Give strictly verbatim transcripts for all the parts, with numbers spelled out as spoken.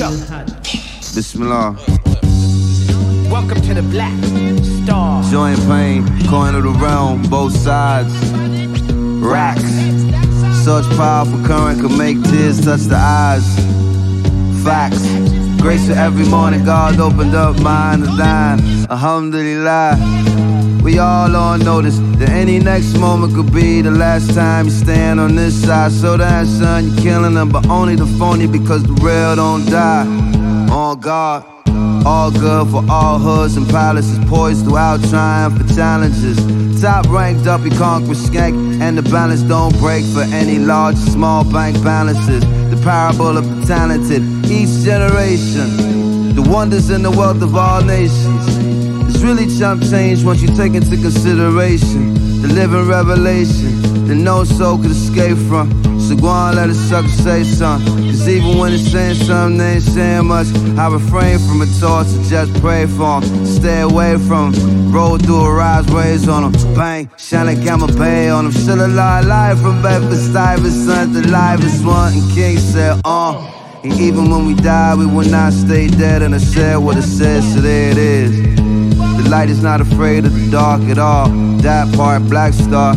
Yo. Bismillah. Welcome to the Black Star. Joy and pain, coin of the realm, both sides. Racks. Such powerful current can make tears touch the eyes. Facts. Grace for every morning, God opened up mine and thine. Alhamdulillah. We all on notice that any next moment could be the last time you stand on this side. So that son, you're killing them, but only the phony because the real don't die. On God. All good for all hoods and palaces, poised throughout triumph for challenges. Top ranked up, you conquer skank, and the balance don't break for any large, small bank balances. The parable of the talented, each generation. The wonders and the wealth of all nations. It's really chump change once you take into consideration the living revelation that no soul could escape from. So go on, let a sucker say something. Cause even when it's saying something, they ain't saying much. I refrain from a talk, so just pray for them. Stay away from them. Roll through a rise, waves on them. Bang, shine like I'm a bay on them. Still alive, live from Bedford-Stuyvesant, son, the livest one. And King said, uh. And even when we die, we will not stay dead. And I said what it said, so there it is. The light is not afraid of the dark at all. That part, Black Star.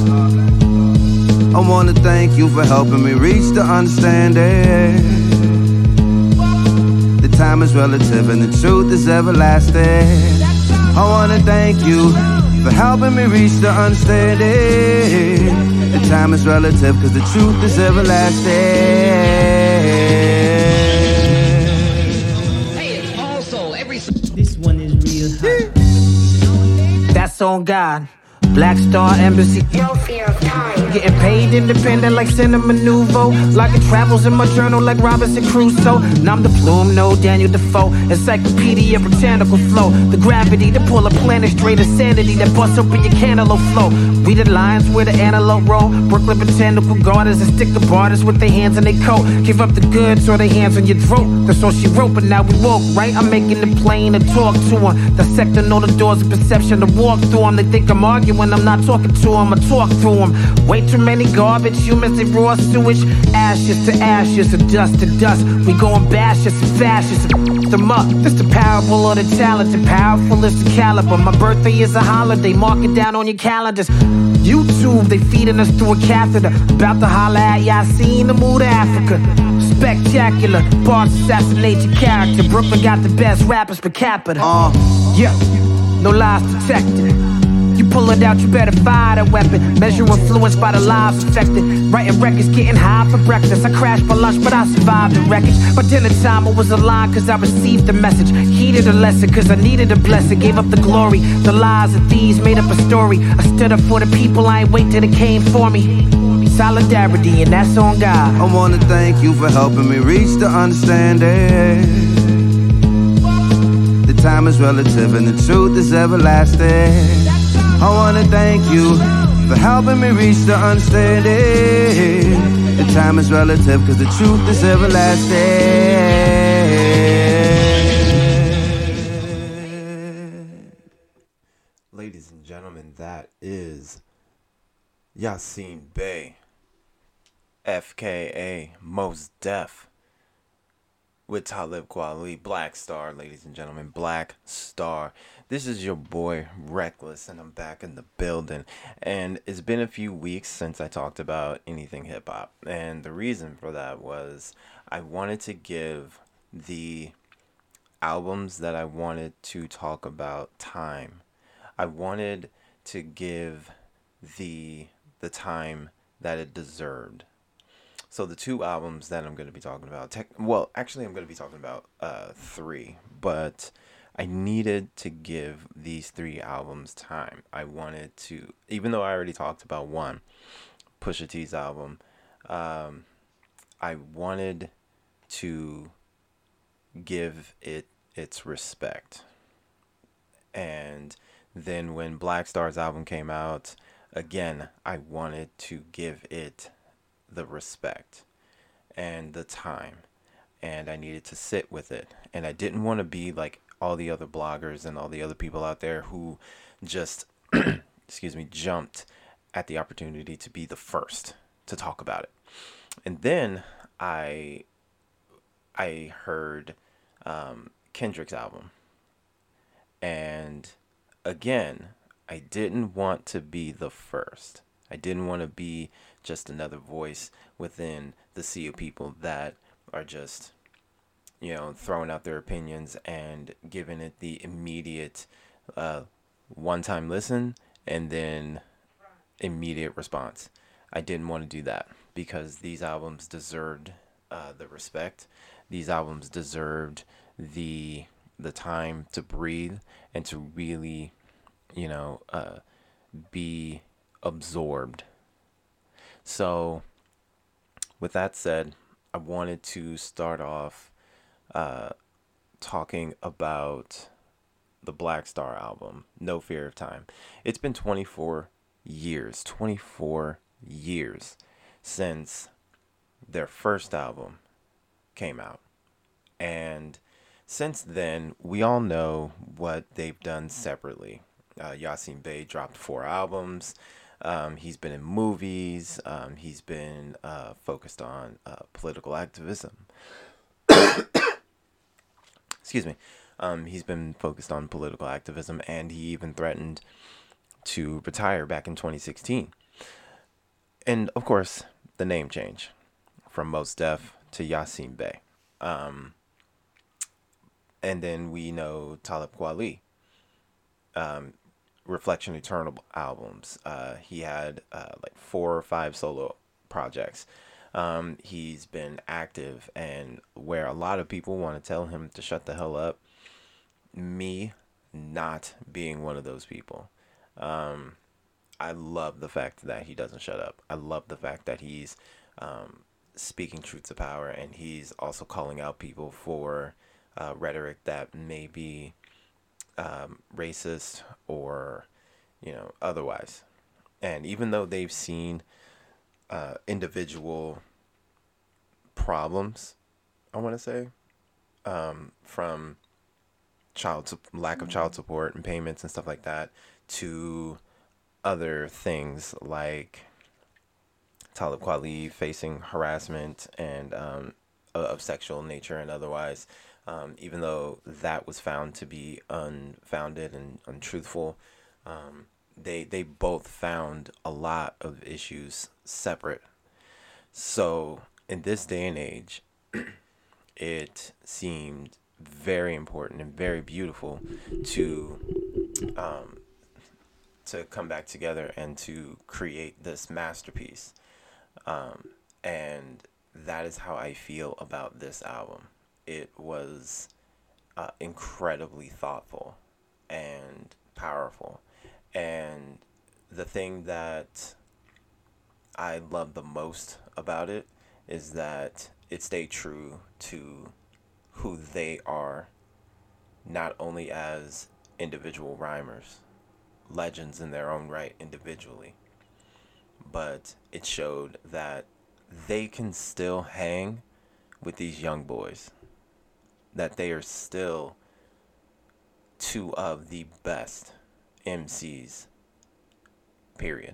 I wanna thank you for helping me reach the understanding. The time is relative and the truth is everlasting. I wanna thank you for helping me reach the understanding. The time is relative cause the truth is everlasting. Hey, it's also every. This one is real hot. That's on God. Black Star Embassy. No fear of time. Getting paid independent like Cinema Nouveau. Like it travels in my journal like Robinson Crusoe. Nom de plume, no Daniel Defoe. Encyclopedia, botanical flow. The gravity to pull a planet straight of sanity that busts open your cantaloupe flow. We the lions where the antelope roll. Brooklyn botanical gardens and sticker barders with their hands in their coat. Give up the goods or their hands on your throat. That's all she wrote, but now we woke, right? I'm making it plain to talk to them. Dissecting all the doors of perception to walk through them. They think I'm arguing, I'm not talking to them, I talk through them. Way too many garbage humans, they raw sewage. Ashes to ashes, to dust to dust. We going bashes and fascists, them up. This the parable of the talented, powerful is the caliber. My birthday is a holiday, mark it down on your calendars. YouTube, they feeding us through a catheter. About to holler at ya, I seen the mood of Africa. Spectacular, bars assassinate your character. Brooklyn got the best rappers per capita. Uh. Yeah, no lies detected. You pull it out, you better fire that weapon. Measure influence by the lives affected. Writing records, getting high for breakfast. I crashed for lunch, but I survived the wreckage. By dinner time, I was alive cause I received the message. Heeded a lesson cause I needed a blessing. Gave up the glory, the lies and thieves made up a story. I stood up for the people, I ain't wait till they came for me. Solidarity, and that's on God. I wanna thank you for helping me reach the understanding. The time is relative and the truth is everlasting. I wanna thank you for helping me reach the understanding. The time is relative cause the truth is everlasting. Ladies and gentlemen, that is Yasin Bey, F K A Mos Def, with Talib Kweli, Black Star, ladies and gentlemen, Black Star. This is your boy Reckless, and I'm back in the building. And it's been a few weeks since I talked about anything hip hop, and the reason for that was I wanted to give the albums that I wanted to talk about time. I wanted to give the the time that it deserved. So the two albums that I'm going to be talking about, tech, well, actually I'm going to be talking about uh, three, but I needed to give these three albums time. I wanted to, even though I already talked about one, Pusha T's album, um, I wanted to give it its respect. And then when Black Star's album came out, again, I wanted to give it the respect and the time, and I needed to sit with it, and I didn't want to be like all the other bloggers and all the other people out there who just excuse me jumped at the opportunity to be the first to talk about it. And then I I heard um, Kendrick's album. And again, I didn't want to be the first. I didn't want to be just another voice within the sea of people that are just, you know, throwing out their opinions and giving it the immediate uh, one time listen and then immediate response. I didn't want to do that because these albums deserved uh, the respect. These albums deserved the the time to breathe and to really, you know, uh, be absorbed. So, with that said, I wanted to start off uh, talking about the Black Star album, No Fear of Time. It's been twenty-four years, twenty-four years since their first album came out. And since then, we all know what they've done separately. Uh, Yasin Bey dropped four albums. Um, he's been in movies. Um, he's been uh, focused on uh, political activism. Excuse me. Um, he's been focused on political activism, and he even threatened to retire back in twenty sixteen. And of course, the name change from Mos Def to Yasin Bey. Um, and then we know Talib Kweli, um, Reflection Eternal albums. Uh, he had uh, like four or five solo projects. Um, he's been active, and where a lot of people want to tell him to shut the hell up, me not being one of those people. Um, I love the fact that he doesn't shut up. I love the fact that he's um, speaking truth to power, and he's also calling out people for uh, rhetoric that may be um, racist or, you know, otherwise. And even though they've seen uh, individual problems, I want to say, um, from child su- lack of child support and payments and stuff like that, to other things like Talib Kweli facing harassment and um, of sexual nature and otherwise, um, even though that was found to be unfounded and untruthful, um, they they both found a lot of issues separate. So in this day and age, it seemed very important and very beautiful to um, to come back together and to create this masterpiece. Um, and that is how I feel about this album. It was uh, incredibly thoughtful and powerful. And the thing that I love the most about it is that it stayed true to who they are, not only as individual rhymers, legends in their own right individually, but it showed that they can still hang with these young boys, that they are still two of the best M Cs, period.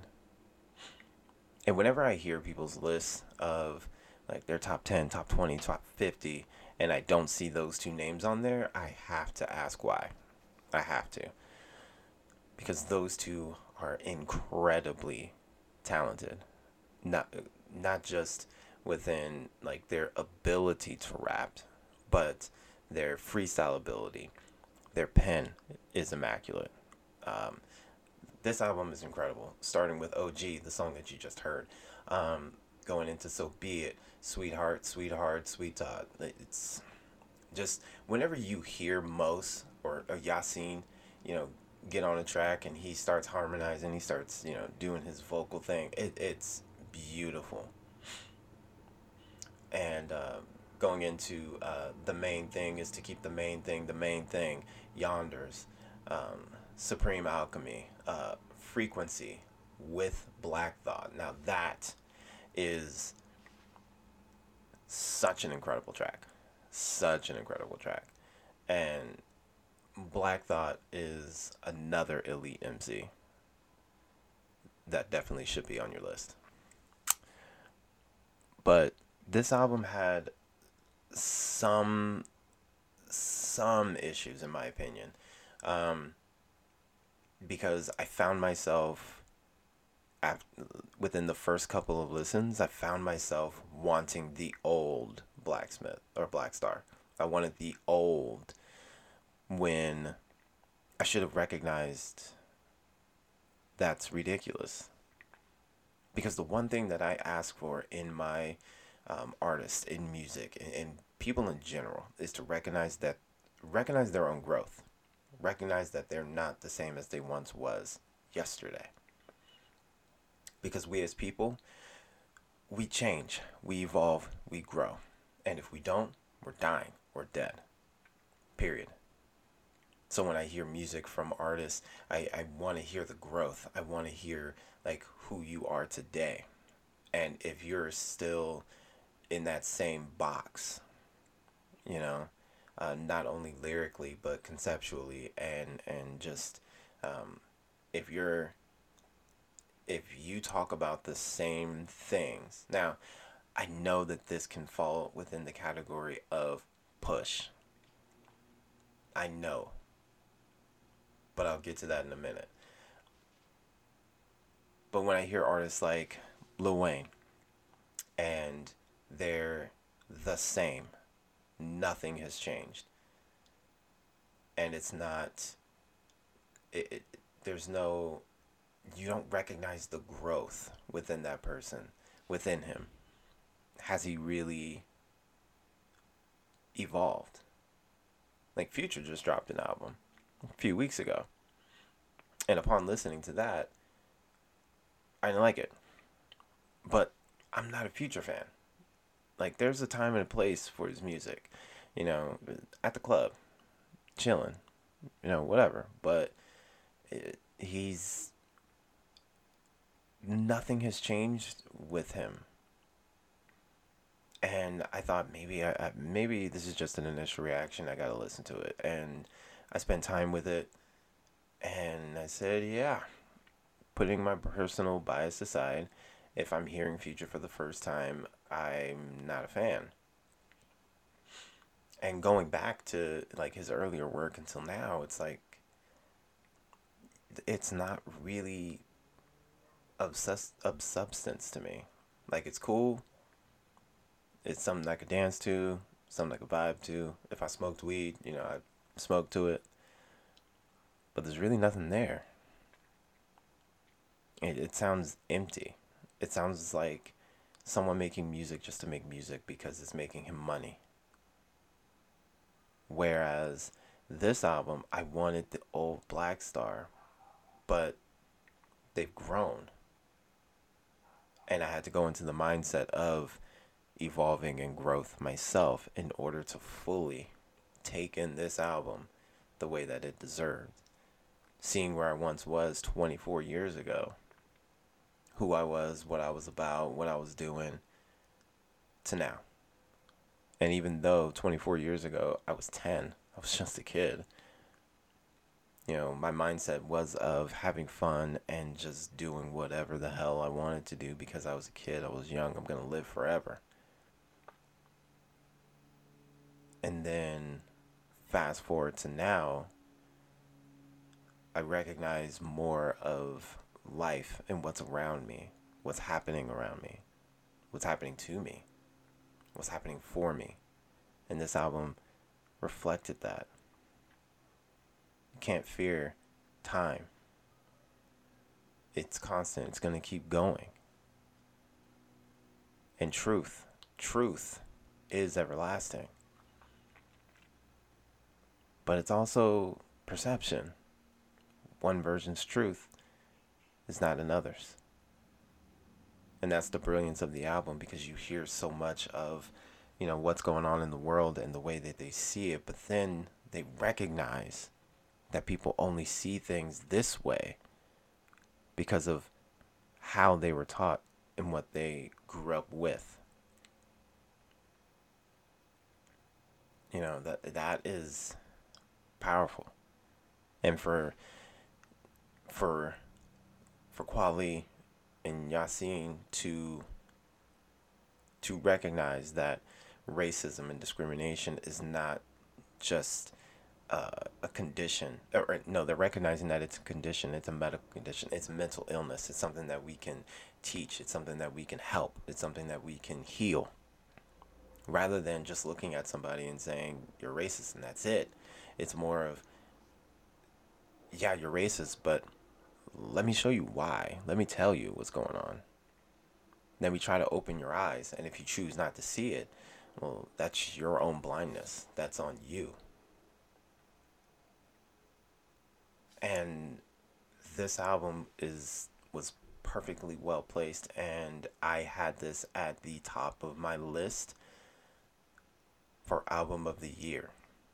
And whenever I hear people's lists of like their top ten, top twenty, top fifty, and I don't see those two names on there, I have to ask why. I have to. Because those two are incredibly talented. Not not just within like their ability to rap, but their freestyle ability. Their pen is immaculate. Um, this album is incredible. Starting with O G, the song that you just heard. Um, going into So Be It, Sweetheart, Sweetheart, Sweetheart. It's just whenever you hear Mos or, or Yasin, you know, get on a track and he starts harmonizing, he starts, you know, doing his vocal thing. It, it's beautiful. And uh, going into uh, the main thing is to keep the main thing the main thing. Yonders, um, Supreme Alchemy, uh, Frequency with Black Thought. Now that is such an incredible track. Such an incredible track. And Black Thought is another elite M C that definitely should be on your list. But this album had some some issues in my opinion, um, because I found myself after, within the first couple of listens, I found myself wanting the old Blacksmith or Black Star. I wanted the old when I should have recognized that's ridiculous. Because the one thing that I ask for in my um, artists, in music, and, and people in general is to recognize that, recognize their own growth, recognize that they're not the same as they once was yesterday. Because we as people, we change, we evolve, we grow, and if we don't, we're dying, we're dead. Period. So when I hear music from artists, I, I want to hear the growth. I want to hear like who you are today. And if you're still in that same box, you know, uh, not only lyrically, but conceptually and, and just, um, if you're, if you talk about the same things. Now, I know that this can fall within the category of push. I know. But I'll get to that in a minute. But when I hear artists like Lil Wayne, and they're the same, nothing has changed. And it's not, it, it, there's no, you don't recognize the growth within that person, within him. Has he really evolved? Like Future just dropped an album a few weeks ago. And upon listening to that, I didn't like it. But I'm not a Future fan. Like, there's a time and a place for his music. You know, at the club, chilling, you know, whatever. But it, he's, nothing has changed with him. And I thought maybe I, I maybe this is just an initial reaction. I gotta listen to it, and I spent time with it, and I said, yeah, putting my personal bias aside, if I'm hearing Future for the first time, I'm not a fan. And going back to like his earlier work until now, it's like it's not really of, sus- of substance to me. Like, it's cool. It's something I could dance to, something I could vibe to. If I smoked weed, you know, I smoke to it. But there's really nothing there. It, it sounds empty. It sounds like someone making music just to make music because it's making him money. Whereas this album, I wanted the old Black Star, but they've grown. And I had to go into the mindset of evolving and growth myself in order to fully take in this album the way that it deserved. Seeing where I once was twenty-four years ago, who I was, what I was about, what I was doing, to now. And even though twenty-four years ago I was ten, I was just a kid, you know, my mindset was of having fun and just doing whatever the hell I wanted to do because I was a kid, I was young, I'm gonna live forever. And then fast forward to now, I recognize more of life and what's around me, what's happening around me, what's happening to me, what's happening for me. And this album reflected that. You can't fear time. It's constant. It's going to keep going. And truth, truth is everlasting. But it's also perception. One version's truth is not another's. And that's the brilliance of the album, because you hear so much of, you know, what's going on in the world and the way that they see it, but then they recognize that people only see things this way because of how they were taught and what they grew up with. You know, that that is powerful. And for for for Kweli and Yasin to to recognize that racism and discrimination is not just uh, a condition, or, or no, they're recognizing that it's a condition, it's a medical condition, it's mental illness, it's something that we can teach, it's something that we can help, it's something that we can heal, rather than just looking at somebody and saying you're racist and that's it. It's more of, yeah, you're racist, but let me show you why. Let me tell you what's going on. Then we try to open your eyes, and if you choose not to see it, well, that's your own blindness. That's on you. And this album is was perfectly well placed, and I had this at the top of my list for album of the year.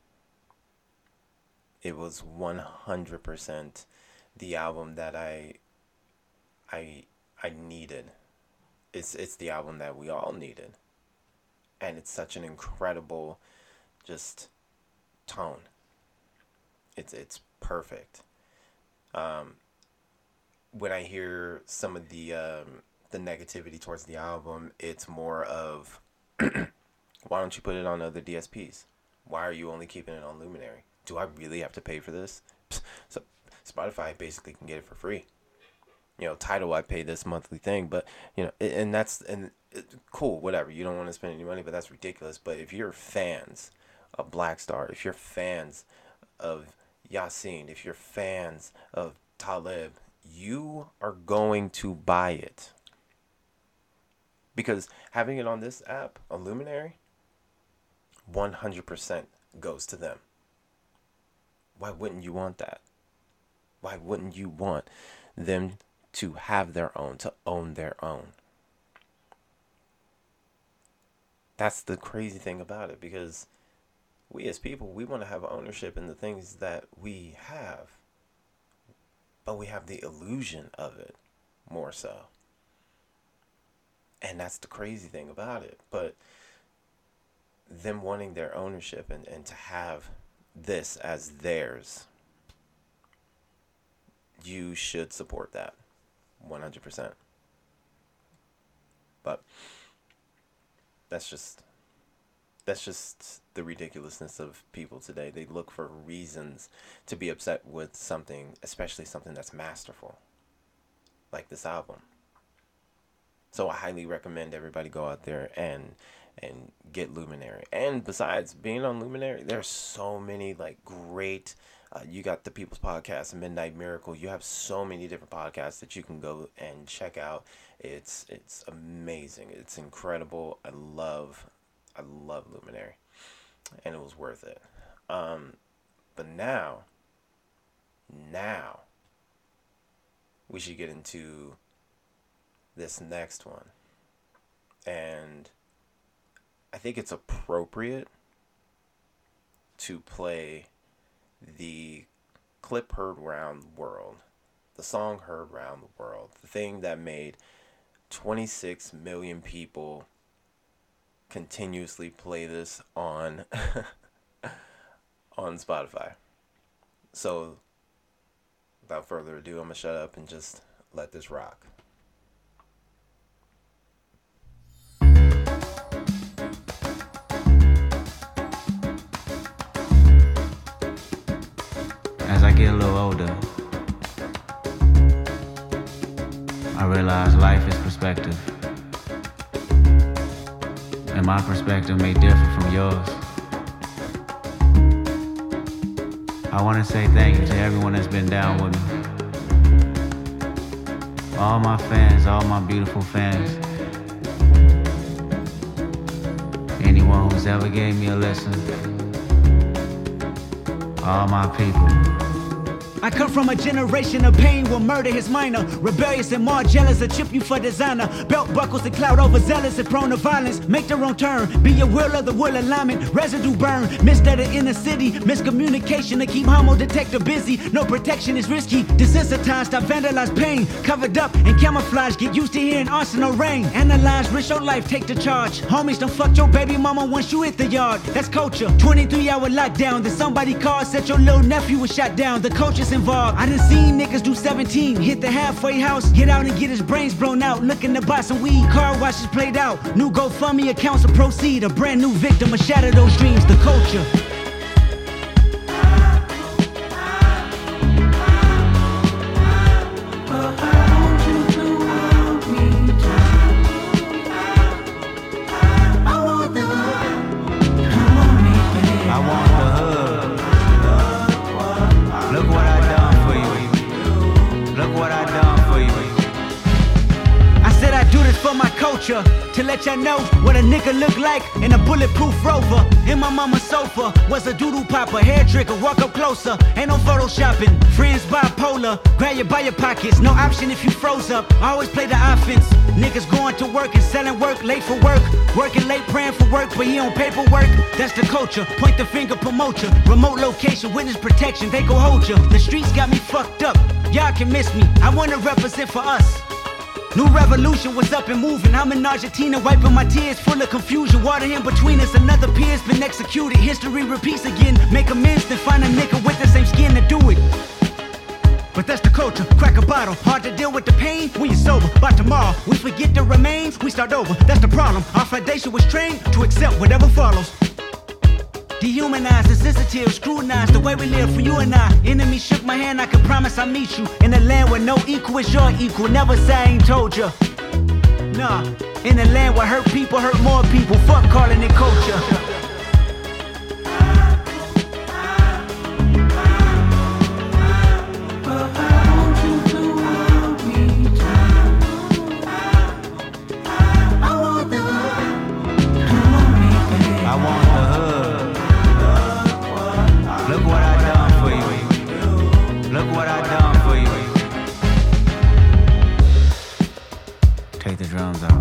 It was one hundred percent the album that I I I needed. It's it's the album that we all needed. And it's such an incredible just tone. It's it's perfect. Um when I hear some of the um the negativity towards the album, it's more of why don't you put it on other D S Ps? Why are you only keeping it on Luminary? Do I really have to pay for this? So Spotify basically can get it for free. You know, Tidal, I pay this monthly thing, but you know, and that's and it, cool, whatever. You don't want to spend any money, but that's ridiculous. But if you're fans of Black Star, if you're fans of Yasin, if you're fans of Talib, you are going to buy it, because having it on this app, on Luminary, one hundred percent goes to them. Why wouldn't you want that? Why wouldn't you want them to have their own, to own their own? That's the crazy thing about it, because we as people, we want to have ownership in the things that we have, but we have the illusion of it more so. And that's the crazy thing about it. But them wanting their ownership and, and to have this as theirs, you should support that one hundred percent. But that's just that's just the ridiculousness of people today. They look for reasons to be upset with something, especially something that's masterful, like this album. So I highly recommend everybody go out there and and get Luminary. And besides being on Luminary, there's so many like great uh, you got the People's Podcast, Midnight Miracle. You have so many different podcasts that you can go and check out. It's it's amazing. It's incredible. I love I love Luminary, and it was worth it. Um, but now, now we should get into this next one, and I think it's appropriate to play the clip heard round the world, the song heard round the world, the thing that made twenty-six million people continuously play this on on Spotify. So without further ado, I'm gonna shut up and just let this rock. As I get a little older, I realize life is perspective. And my perspective may differ from yours. I want to say thank you to everyone that's been down with me. All my fans, all my beautiful fans. Anyone who's ever gave me a listen. All my people. I come from a generation of pain where murder is minor. Rebellious and more jealous, a chip you for designer. Belt buckles and cloud overzealous and prone to violence. Make their own turn, be a will of the will alignment. Residue burn, missed at the inner city. Miscommunication to keep homo detector busy. No protection is risky. Desensitized, I vandalize pain. Covered up and camouflage, get used to hearing arsenal rain. Analyze, risk your life, take the charge. Homies, don't fuck your baby mama once you hit the yard. That's culture. twenty-three hour lockdown, then somebody called, said your little nephew was shot down. The culture niggas involved. I done seen niggas do seventeen, hit the halfway house, get out and get his brains blown out, looking to buy some weed, car washes played out, new GoFundMe accounts to proceed, a brand new victim, a shatter those dreams, the culture. To let y'all know what a nigga look like in a bulletproof Rover. In my mama's sofa was a doodle popper, hair trigger, walk up closer, ain't no photoshopping. Friends bipolar, grab you by your pockets, no option if you froze up. I always play the offense. Niggas going to work and selling work, late for work, working late praying for work, but he on paperwork. That's the culture, point the finger, promote ya. Remote location, witness protection, they go hold ya. The streets got me fucked up, y'all can miss me, I wanna represent for us. New revolution was up and moving. I'm in Argentina wiping my tears, full of confusion. Water in between us, another peer's been executed. History repeats again. Make amends, then find a nigga with the same skin to do it. But that's the culture, crack a bottle. Hard to deal with the pain when you're sober. By tomorrow, we forget the remains, we start over. That's the problem. Our foundation was trained to accept whatever follows. Dehumanized, insensitive, scrutinized the way we live for you and I. Enemy shook my hand, I can promise I'll meet you in a land where no equal is your equal. Never say I ain't told ya. Nah, in a land where hurt people hurt more people. Fuck calling it culture. Take the drums out.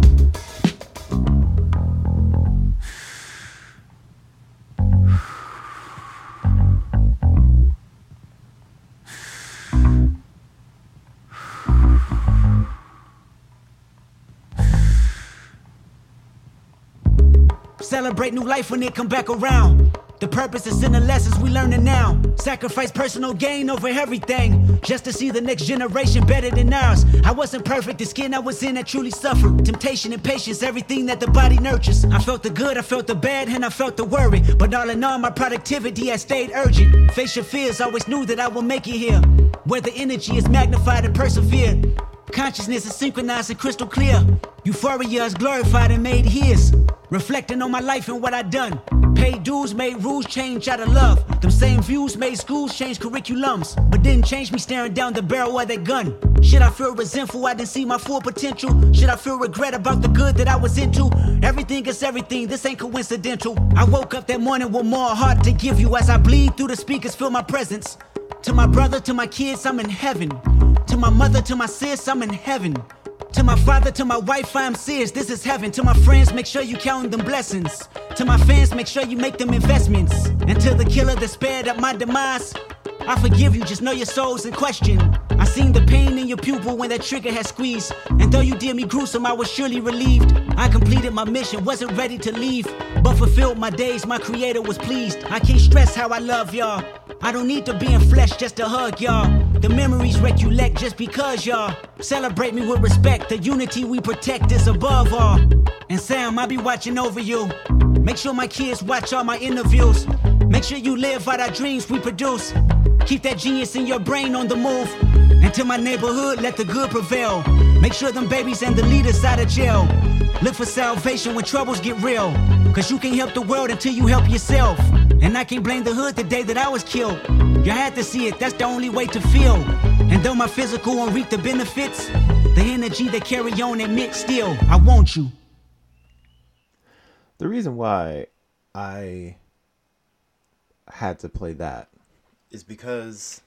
Celebrate new life when it come back around. The purpose is in the lessons we learning now. Sacrifice personal gain over everything, just to see the next generation better than ours. I wasn't perfect, the skin I was in that truly suffered. Temptation and patience, everything that the body nurtures. I felt the good, I felt the bad, and I felt the worry. But all in all, my productivity has stayed urgent. Face your fears, always knew that I would make it here, where the energy is magnified and persevered. Consciousness is synchronized and crystal clear. Euphoria is glorified and made his. Reflecting on my life and what I done. Paid dues, made rules change out of love. Them same views made schools change curriculums, but didn't change me staring down the barrel of that gun. Should I feel resentful I didn't see my full potential? Should I feel regret about the good that I was into? Everything is everything, this ain't coincidental. I woke up that morning with more heart to give you. As I bleed through the speakers, feel my presence. To my brother, to my kids, I'm in heaven. To my mother, to my sis, I'm in heaven. To my father, to my wife, I'm serious, this is heaven. To my friends, make sure you count them blessings. To my fans, make sure you make them investments. And to the killer that spared up my demise, I forgive you, just know your soul's in question. I seen the pain in your pupil when that trigger had squeezed. And though you did me gruesome, I was surely relieved. I completed my mission, wasn't ready to leave, but fulfilled my days, my creator was pleased. I can't stress how I love y'all. I don't need to be in flesh just to hug y'all. The memories recollect just because y'all celebrate me with respect. The unity we protect is above all. And Sam, I'll be watching over you. Make sure my kids watch all my interviews. Make sure you live out our dreams we produce. Keep that genius in your brain on the move. And to my neighborhood, let the good prevail. Make sure them babies and the leaders out of jail. Look for salvation when troubles get real. Cause you can't help the world until you help yourself. And I can't blame the hood the day that I was killed. You had to see it, that's the only way to feel. And though my physical won't reap the benefits, the energy they carry on admit still, I want you. The reason why I had to play that is because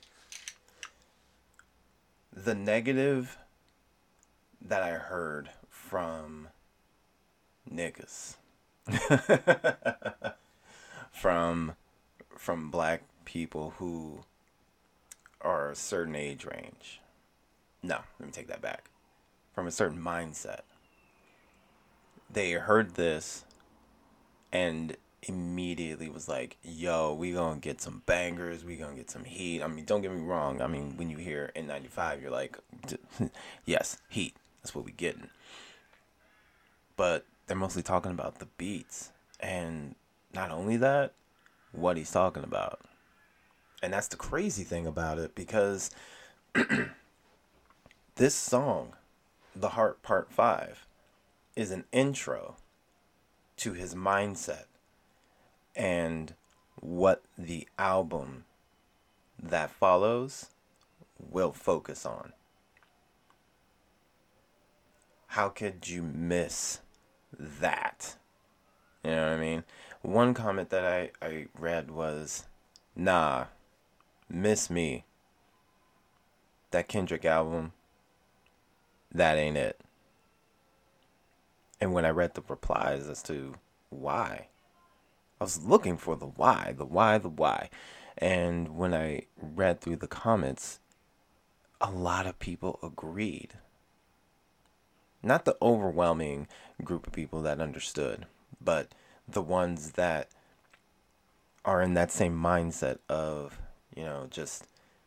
the negative that I heard from niggas from from black people who are a certain age range. No, let me take that back. From a certain mindset. They heard this and immediately was like, yo, we gonna get some bangers, we gonna get some heat. I mean, don't get me wrong. I mean, when you hear N ninety-five, you're like, yes, heat. That's what we getting. But they're mostly talking about the beats. And not only that, what he's talking about. And that's the crazy thing about it, because this song, The Heart Part five, is an intro to his mindset and what the album that follows will focus on. How could you miss that? You know what I mean? One comment that I, I read was, nah, miss me. That Kendrick album, that ain't it. And when I read the replies as to why, I was looking for the why, the why, the why. And when I read through the comments, a lot of people agreed. Not the overwhelming group of people that understood, but the ones that are in that same mindset of, you know, just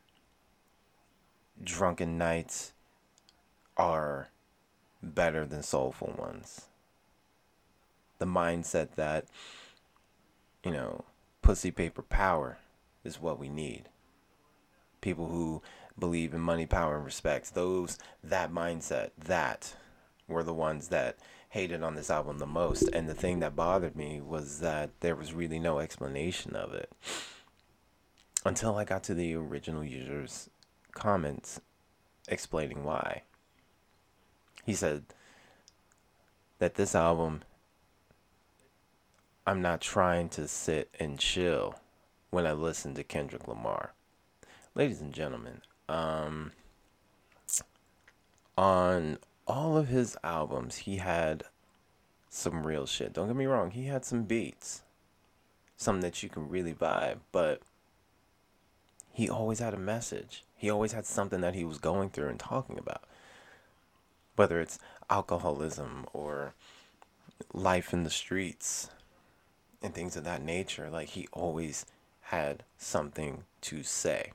drunken nights are better than soulful ones. The mindset that, you know, pussy paper power is what we need. People who believe in money, power, and respect, those, that mindset, that were the ones that hated on this album the most. And the thing that bothered me was that there was really no explanation of it until I got to the original user's comments explaining why. He said that this album, I'm not trying to sit and chill when I listen to Kendrick Lamar. Ladies and gentlemen, um, on all of his albums, he had some real shit. Don't get me wrong, he had some beats, some that you can really vibe, but he always had a message. He always had something that he was going through and talking about. Whether it's alcoholism or life in the streets and things of that nature, like, he always had something to say.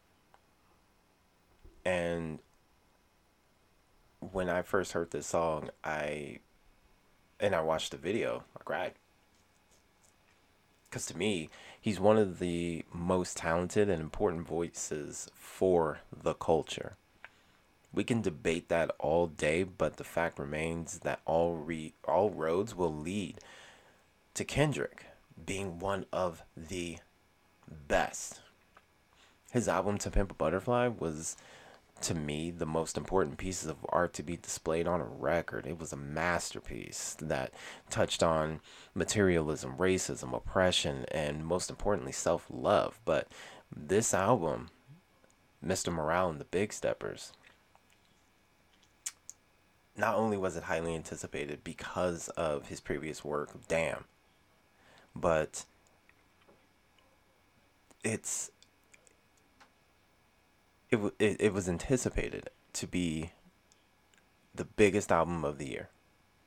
And when I first heard this song, I and I watched the video, I cried. Because to me, he's one of the most talented and important voices for the culture. We can debate that all day, but the fact remains that all re- all roads will lead to Kendrick being one of the best. His album To Pimp a Butterfly was, to me, the most important pieces of art to be displayed on a record. It was a masterpiece that touched on materialism, racism, oppression, and most importantly, self-love. But this album, Mister Morale and the Big Steppers, not only was it highly anticipated because of his previous work, Damn, but it's it, it, it was anticipated to be the biggest album of the year.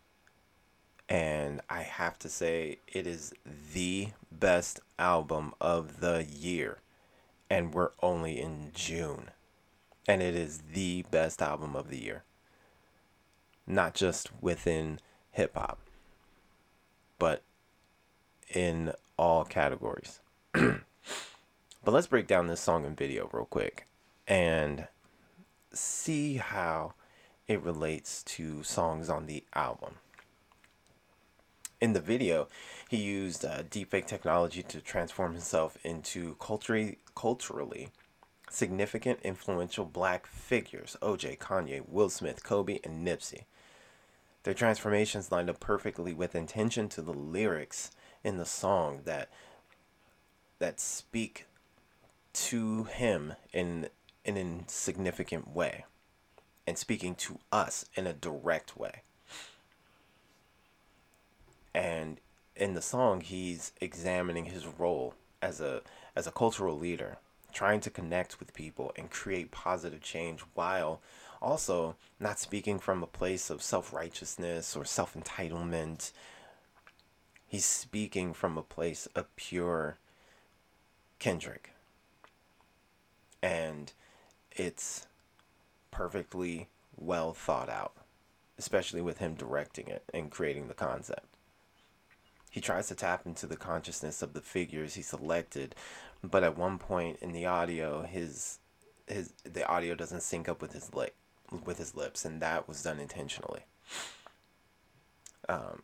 And I have to say, it is the best album of the year. And we're only in June. And it is the best album of the year. Not just within hip-hop, but in all categories. But let's break down this song and video real quick and see how it relates to songs on the album. In the video, he used uh, deepfake technology to transform himself into culturally, culturally significant, influential black figures: O J, Kanye, Will Smith, Kobe, and Nipsey. Their transformations lined up perfectly with intention to the lyrics in the song that that speak to him in, in an insignificant way, and speaking to us in a direct way. And in the song, he's examining his role as a as a cultural leader, trying to connect with people and create positive change, while also not speaking from a place of self-righteousness or self-entitlement. He's speaking from a place of pure Kendrick. And it's perfectly well thought out, especially with him directing it and creating the concept. He tries to tap into the consciousness of the figures he selected, but at one point in the audio, his his the audio doesn't sync up with his lip, with his lips, and that was done intentionally. Um,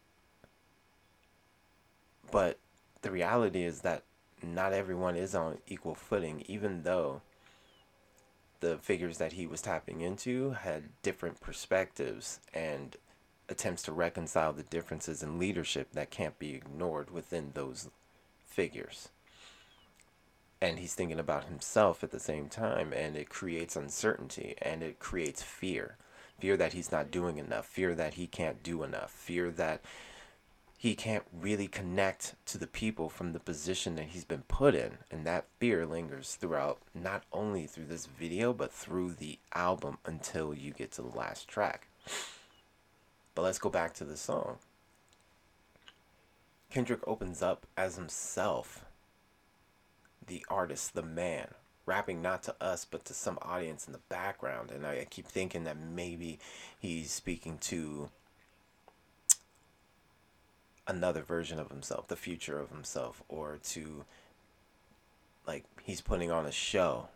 but the reality is that not everyone is on equal footing, even though the figures that he was tapping into had different perspectives and attempts to reconcile the differences in leadership that can't be ignored within those figures. And he's thinking about himself at the same time, and it creates uncertainty, and it creates fear. Fear that he's not doing enough, fear that he can't do enough, fear that he can't really connect to the people from the position that he's been put in. And that fear lingers throughout, not only through this video, but through the album until you get to the last track. But let's go back to the song. Kendrick opens up as himself, the artist, the man, rapping not to us, but to some audience in the background. And I keep thinking that maybe he's speaking to another version of himself, the future of himself, or to, like, he's putting on a show.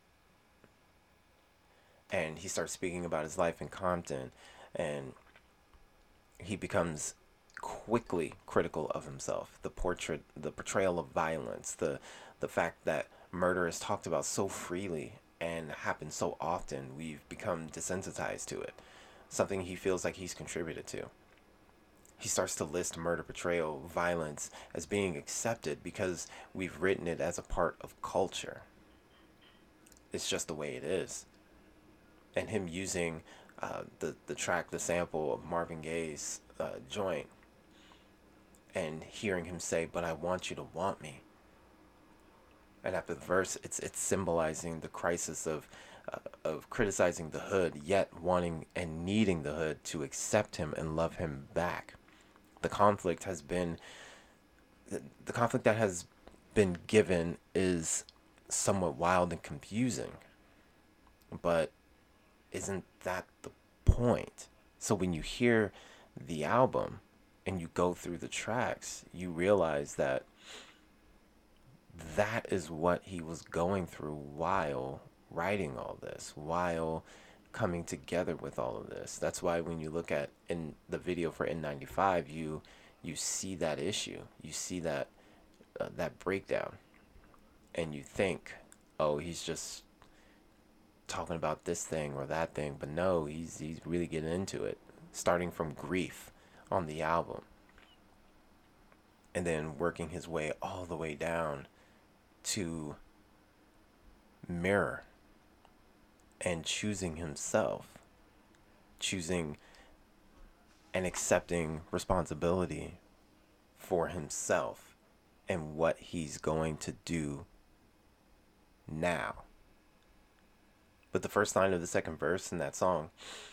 And he starts speaking about his life in Compton, and he becomes quickly critical of himself. The portrait, the portrayal of violence, the the fact that murder is talked about so freely and happens so often, we've become desensitized to it. Something he feels like he's contributed to. He starts to list murder, betrayal, violence as being accepted because we've written it as a part of culture. It's just the way it is. And him using uh, the, the track, the sample of Marvin Gaye's uh, Joint, and hearing him say, "But I want you to want me." And after the verse, it's it's symbolizing the crisis of uh, of criticizing the hood, yet wanting and needing the hood to accept him and love him back. The conflict has been, the, the conflict that has been given is somewhat wild and confusing. But isn't that the point? So when you hear the album and you go through the tracks, you realize that that is what he was going through while writing all this, while coming together with all of this. That's why when you look at in the video for N ninety-five, you you see that issue, you see that uh, that breakdown, and you think, oh, he's just talking about this thing or that thing, but no, he's he's really getting into it, starting from grief on the album, and then working his way all the way down to Mirror, and choosing himself, choosing and accepting responsibility for himself and what he's going to do now. But the first line of the second verse in that song,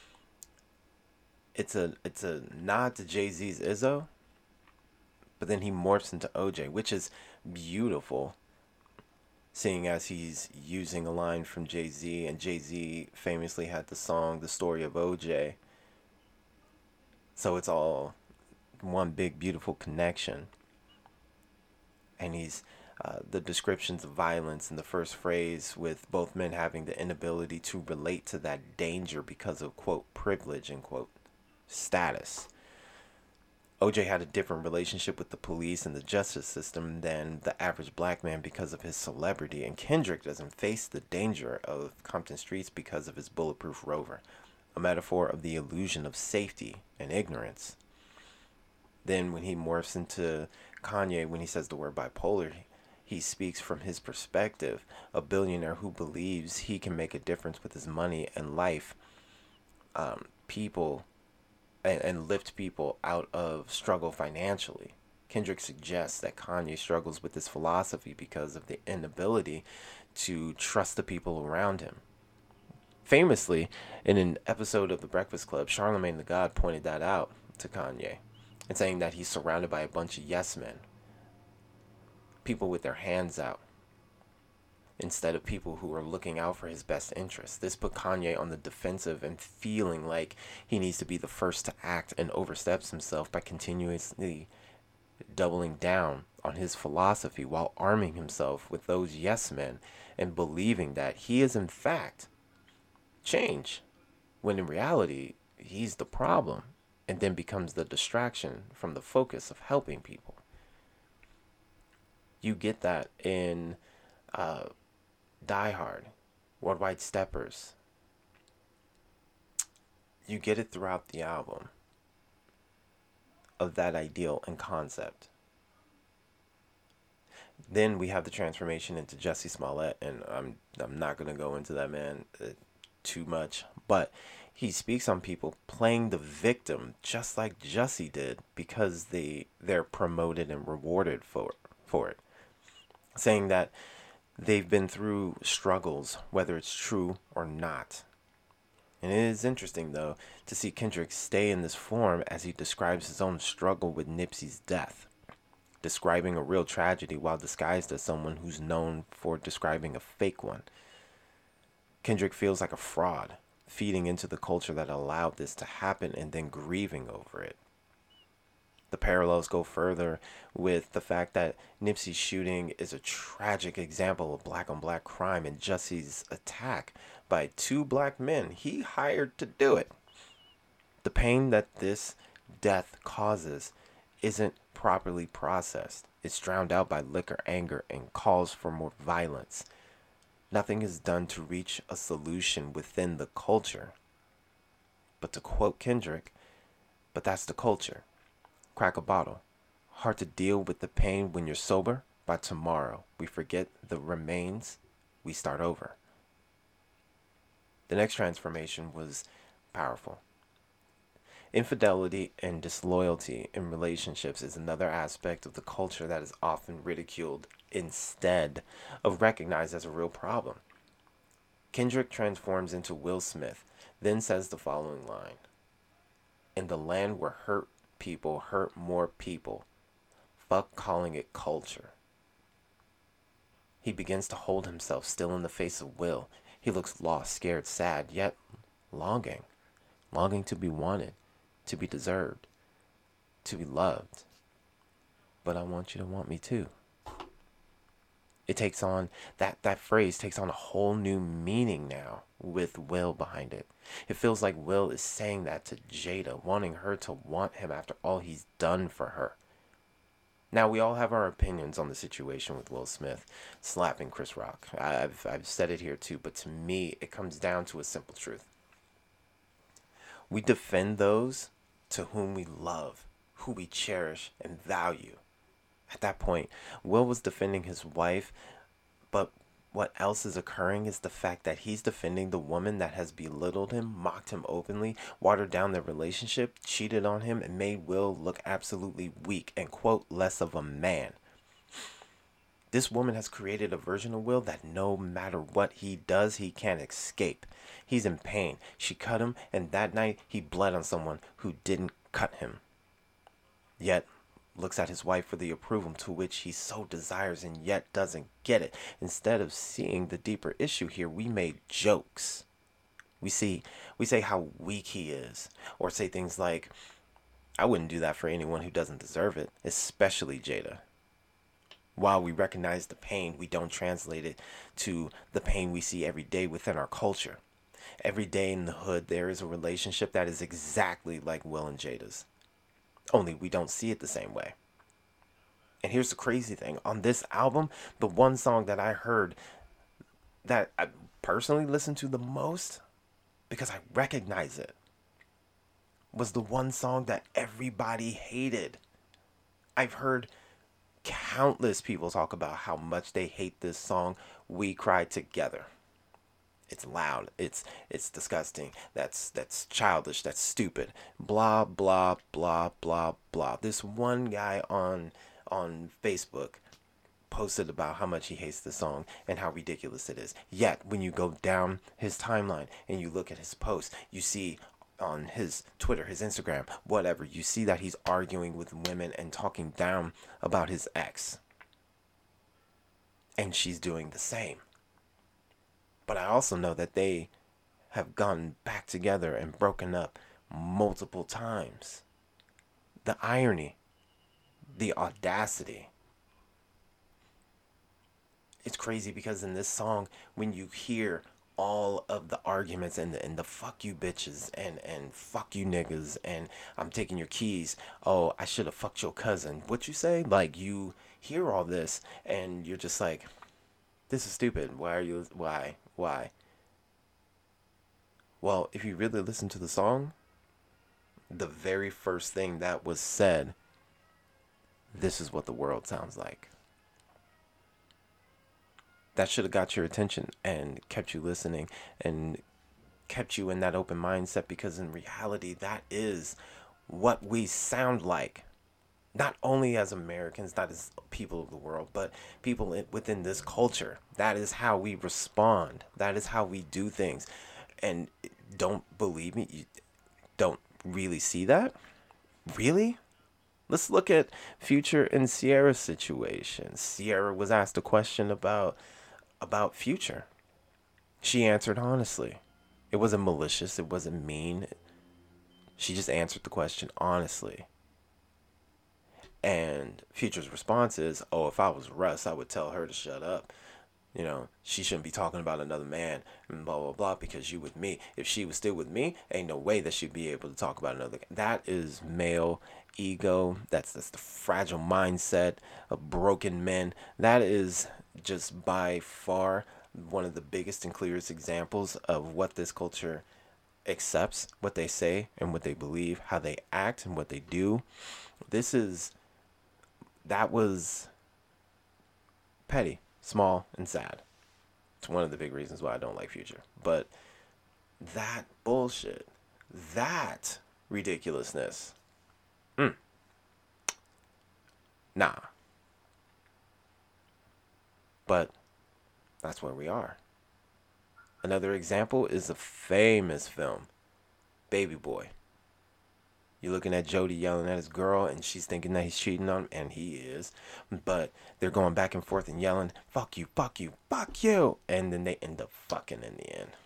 it's a it's a nod to Jay-Z's Izzo, but then he morphs into O J, which is beautiful, seeing as he's using a line from Jay-Z, and Jay-Z famously had the song The Story of O J. So it's all one big beautiful connection. And he's uh, the descriptions of violence in the first phrase, with both men having the inability to relate to that danger because of, quote, privilege and, quote, status. O J had a different relationship with the police and the justice system than the average black man because of his celebrity, and Kendrick doesn't face the danger of Compton streets because of his bulletproof Rover, a metaphor of the illusion of safety and ignorance. Then when he morphs into Kanye, when he says the word bipolar, he speaks from his perspective, a billionaire who believes he can make a difference with his money and life, um, people, and, and lift people out of struggle financially. Kendrick suggests that Kanye struggles with this philosophy because of the inability to trust the people around him. Famously, in an episode of The Breakfast Club, Charlamagne the God pointed that out to Kanye. and saying that he's surrounded by a bunch of yes men, people with their hands out, instead of people who are looking out for his best interests. This put Kanye on the defensive and feeling like he needs to be the first to act, and oversteps himself by continuously doubling down on his philosophy while arming himself with those yes men and believing that he is in fact change, when in reality he's the problem, and then becomes the distraction from the focus of helping people. You get that in uh, Die Hard, Worldwide Steppers. You get it throughout the album of that ideal and concept. Then we have the transformation into Jussie Smollett, and I'm I'm not gonna go into that man uh, too much, but he speaks on people playing the victim just like Jussie did because they they're promoted and rewarded for for it, saying that they've been through struggles, whether it's true or not. And it is interesting, though, to see Kendrick stay in this form as he describes his own struggle with Nipsey's death, describing a real tragedy while disguised as someone who's known for describing a fake one. Kendrick feels like a fraud, feeding into the culture that allowed this to happen and then grieving over it. The parallels go further with the fact that Nipsey's shooting is a tragic example of black on black crime, and Jussie's attack by two black men he hired to do it. The pain that this death causes isn't properly processed. It's drowned out by liquor, anger, and calls for more violence. Nothing is done to reach a solution within the culture. But to quote Kendrick, but that's the culture. Crack a bottle. Hard to deal with the pain when you're sober. By tomorrow, we forget the remains. We start over. The next transformation was powerful. Infidelity and disloyalty in relationships is another aspect of the culture that is often ridiculed instead of recognized as a real problem. Kendrick transforms into Will Smith, then says the following line: "In the land where hurt people hurt more people, fuck calling it culture." He begins to hold himself still in the face of Will. He looks lost, scared, sad, yet longing. Longing to be wanted, to be deserved, to be loved. But I want you to want me too. It takes on, that, that phrase takes on a whole new meaning now with Will behind it. It feels like Will is saying that to Jada, wanting her to want him after all he's done for her. Now, we all have our opinions on the situation with Will Smith slapping Chris Rock. I've, I've said it here too, but to me, it comes down to a simple truth. We defend those to whom we love, who we cherish and value. At that point, Will was defending his wife, but what else is occurring is the fact that he's defending the woman that has belittled him, mocked him openly, watered down their relationship, cheated on him, and made Will look absolutely weak and, quote, less of a man. This woman has created a version of Will that no matter what he does, he can't escape. He's in pain. She cut him, and that night he bled on someone who didn't cut him. Yet, looks at his wife for the approval to which he so desires and yet doesn't get it. Instead of seeing the deeper issue here, we made jokes. We see, we say how weak he is, or say things like, "I wouldn't do that for anyone who doesn't deserve it, especially Jada." While we recognize the pain, we don't translate it to the pain we see every day within our culture. Every day in the hood, there is a relationship that is exactly like Will and Jada's. Only we don't see it the same way. And here's the crazy thing. On this album, the one song that I heard that I personally listened to the most, because I recognize it, was the one song that everybody hated. I've heard countless people talk about how much they hate this song, "We Cry Together." It's loud. It's it's disgusting. That's that's childish. That's stupid. Blah blah blah blah blah. This one guy on on Facebook posted about how much he hates the song and how ridiculous it is. Yet when you go down his timeline and you look at his post, you see on his Twitter, his Instagram, whatever, you see that he's arguing with women and talking down about his ex. And she's doing the same. But I also know that they have gone back together and broken up multiple times. The irony, the audacity. It's crazy because in this song, when you hear all of the arguments and the, and the fuck you bitches and, and fuck you niggas and I'm taking your keys. Oh, I should have fucked your cousin. What you say? Like, you hear all this and you're just like, this is stupid. Why are you, why, why? Well, if you really listen to the song, the very first thing that was said, this is what the world sounds like. That should have got your attention and kept you listening and kept you in that open mindset, because in reality, that is what we sound like. Not only as Americans, not as people of the world, but people in, within this culture. That is how we respond. That is how we do things. And don't believe me, you don't really see that? Really? Let's look at Future and Ciara's situation. Ciara was asked a question about about Future. She answered honestly. It wasn't malicious. It wasn't mean. She just answered the question honestly. And Future's response is, oh, if I was Russ, I would tell her to shut up. You know, she shouldn't be talking about another man and blah, blah, blah, because you with me. If she was still with me, ain't no way that she'd be able to talk about another. That is male ego. That's, that's the fragile mindset of broken men. That is just by far one of the biggest and clearest examples of what this culture accepts, what they say and what they believe, how they act and what they do. This is, that was petty, small, and sad. It's one of the big reasons why I don't like Future. But that bullshit, that ridiculousness, mm. nah. But that's where we are. Another example is a famous film, Baby Boy. You're looking at Jody yelling at his girl, and she's thinking that he's cheating on him, and he is. But they're going back and forth and yelling, fuck you, fuck you, fuck you. And then they end up fucking in the end.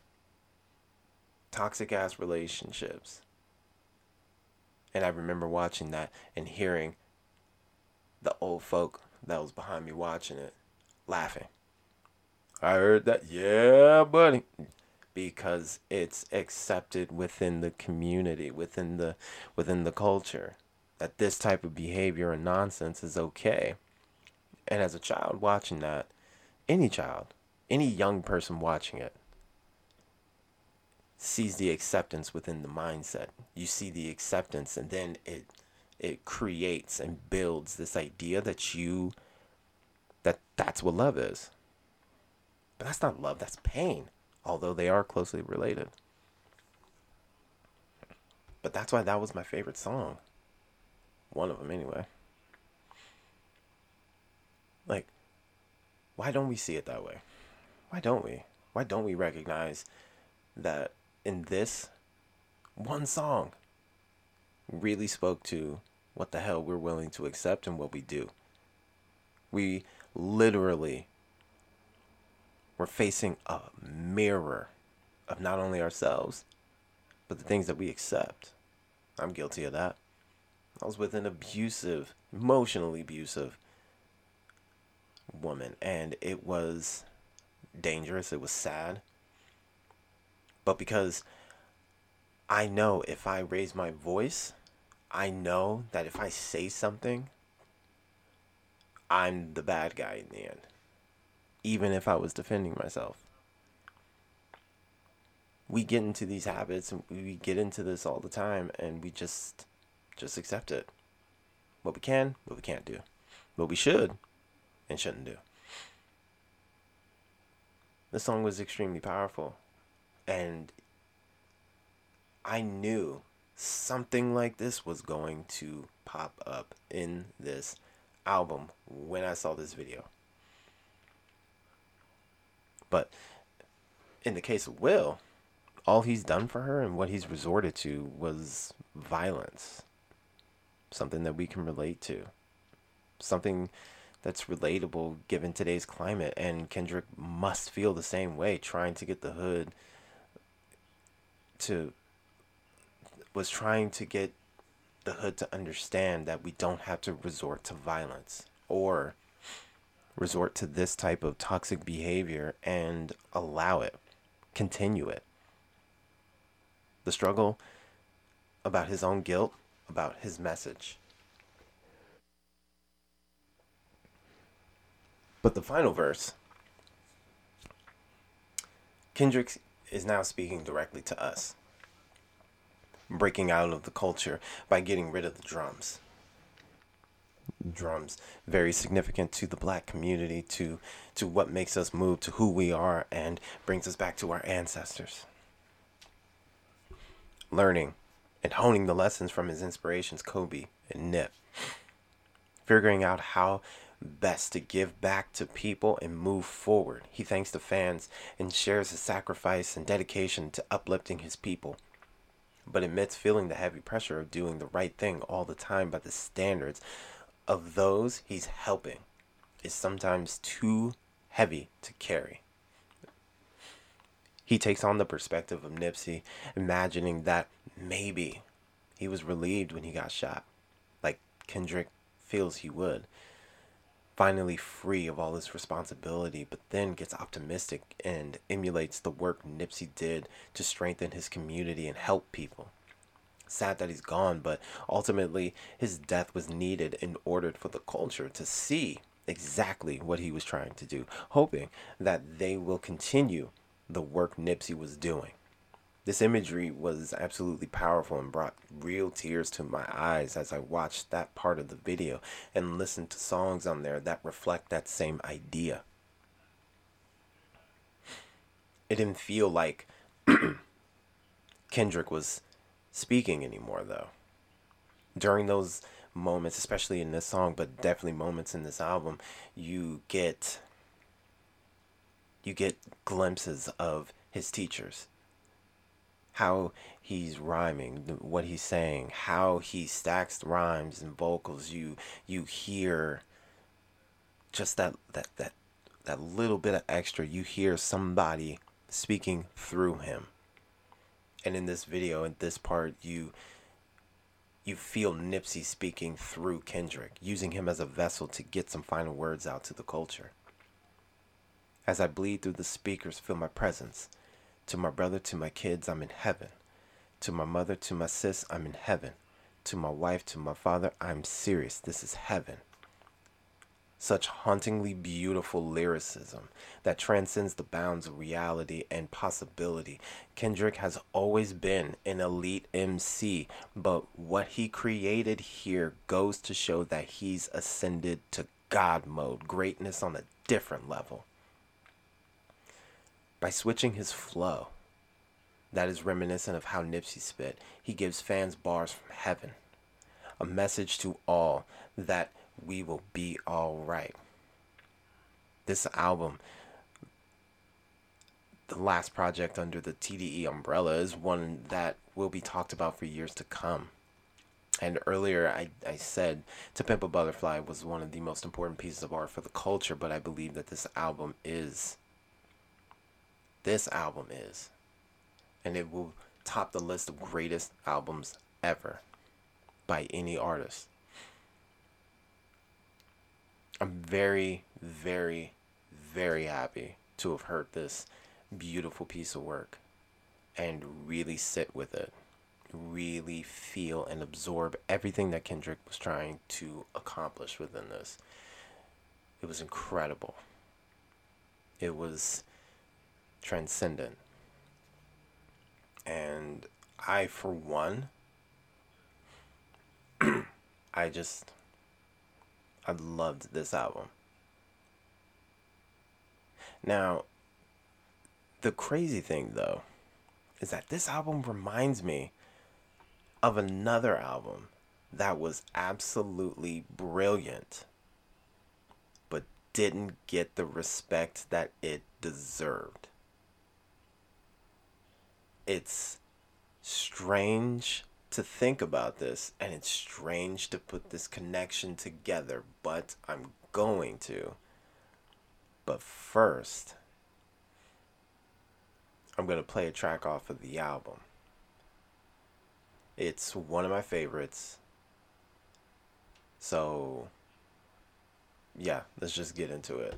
Toxic ass relationships. And I remember watching that and hearing the old folk that was behind me watching it laughing. I heard that, yeah, buddy. Because it's accepted within the community, within the within the culture, that this type of behavior and nonsense is okay. And as a child watching that, any child, any young person watching it, sees the acceptance within the mindset. You see the acceptance, and then it it creates and builds this idea that you that that's what love is. But that's not love, that's pain. Although they are closely related. But that's why that was my favorite song. One of them anyway. Like, why don't we see it that way? Why don't we? Why don't we recognize that in this one song really spoke to what the hell we're willing to accept and what we do? We literally we're facing a mirror of not only ourselves, but the things that we accept. I'm guilty of that. I was with an abusive, emotionally abusive woman, and it was dangerous. It was sad. But because I know if I raise my voice, I know that if I say something, I'm the bad guy in the end. Even if I was defending myself. We get into these habits and we get into this all the time, and we just just accept it. What we can, what we can't do. What we should and shouldn't do. This song was extremely powerful, and I knew something like this was going to pop up in this album when I saw this video. But in the case of Will, all he's done for her and what he's resorted to was violence. Something that we can relate to. Something that's relatable given today's climate. And Kendrick must feel the same way, trying to get the hood to, was trying to get the hood to understand that we don't have to resort to violence or resort to this type of toxic behavior and allow it, continue it. The struggle about his own guilt, about his message. But the final verse, Kendrick is now speaking directly to us, breaking out of the culture by getting rid of the drums. Drums, very significant to the black community, to to what makes us move, to who we are, and brings us back to our ancestors. Learning and honing the lessons from his inspirations, Kobe and Nip. Figuring out how best to give back to people and move forward. He thanks the fans and shares his sacrifice and dedication to uplifting his people, but admits feeling the heavy pressure of doing the right thing all the time by the standards of those he's helping is sometimes too heavy to carry. He takes on the perspective of Nipsey, imagining that maybe he was relieved when he got shot, like Kendrick feels he would. Finally free of all this responsibility, but then gets optimistic and emulates the work Nipsey did to strengthen his community and help people. Sad that he's gone, but ultimately his death was needed in order for the culture to see exactly what he was trying to do, hoping that they will continue the work Nipsey was doing. This imagery was absolutely powerful and brought real tears to my eyes as I watched that part of the video and listened to songs on there that reflect that same idea. It didn't feel like Kendrick was speaking anymore, though. During those moments, especially in this song, but definitely moments in this album, you get you get glimpses of his teachers. How he's rhyming, what he's saying, how he stacks the rhymes and vocals. You you hear just that that that that little bit of extra. You hear somebody speaking through him. And in this video, in this part, you you feel Nipsey speaking through Kendrick, using him as a vessel to get some final words out to the culture. As I bleed through the speakers, feel my presence. To my brother, to my kids, I'm in heaven. To my mother, to my sis, I'm in heaven. To my wife, to my father, I'm serious. This is heaven. Such hauntingly beautiful lyricism that transcends the bounds of reality and possibility. Kendrick has always been an elite M C, but what he created here goes to show that he's ascended to God mode, greatness on a different level. By switching his flow, that is reminiscent of how Nipsey spit, he gives fans bars from heaven. A message to all that we will be all right. This album, the last project under the T D E umbrella, is one that will be talked about for years to come. And earlier I, I said To Pimp a Butterfly was one of the most important pieces of art for the culture, but I believe that this album is. This album is. And it will top the list of greatest albums ever by any artist. I'm very, very, very happy to have heard this beautiful piece of work and really sit with it. Really feel and absorb everything that Kendrick was trying to accomplish within this. It was incredible. It was transcendent. And I, for one, I just, I loved this album. Now, the crazy thing, though, is that this album reminds me of another album that was absolutely brilliant, but didn't get the respect that it deserved. it's strange to think about this, and it's strange to put this connection together, but I'm going to. But first, I'm going to play a track off of the album. It's one of my favorites. So, yeah, let's just get into it.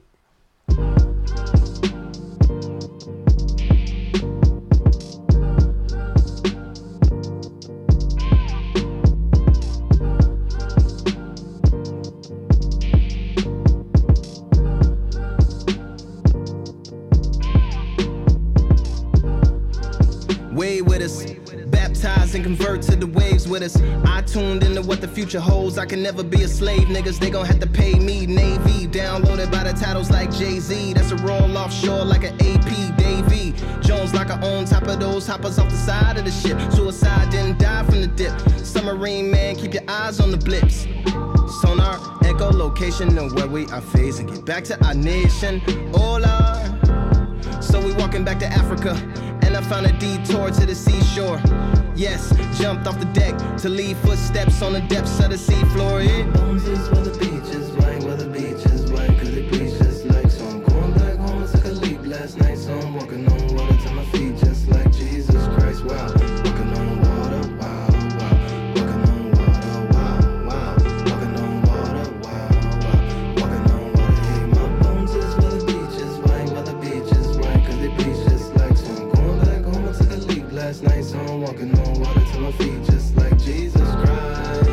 Way with us, baptized and convert to the waves with us. I tuned into what the future holds. I can never be a slave, niggas. They gon' have to pay me. Navy, downloaded by the titles like Jay-Z. That's a roll offshore like an A P. Davey Jones like I own top of those hoppers off the side of the ship. Suicide didn't die from the dip. Submarine man, keep your eyes on the blips. Sonar, echolocation, know where we are facing. Get back to our nation. Hola. So we walking back to Africa. And I found a detour to the seashore. Yes, jumped off the deck to leave footsteps on the depths of the seafloor. Yeah. Bones is where the beach is white, where the beach is white, cause it bleeds just like. So I'm going back home, I took a leap last night, so I'm walking on water to my feet just like Jesus Christ. Wow, walking on water, wow, wow, walking on water, wow, wow, walking on water, wow, wow, walking on water. Hey, my bones is where the beach is white, where the beach is white, cause it bleeds just like. So I'm going back home, I took a leap last night, so I'm walking on water to my feet just like Jesus Christ.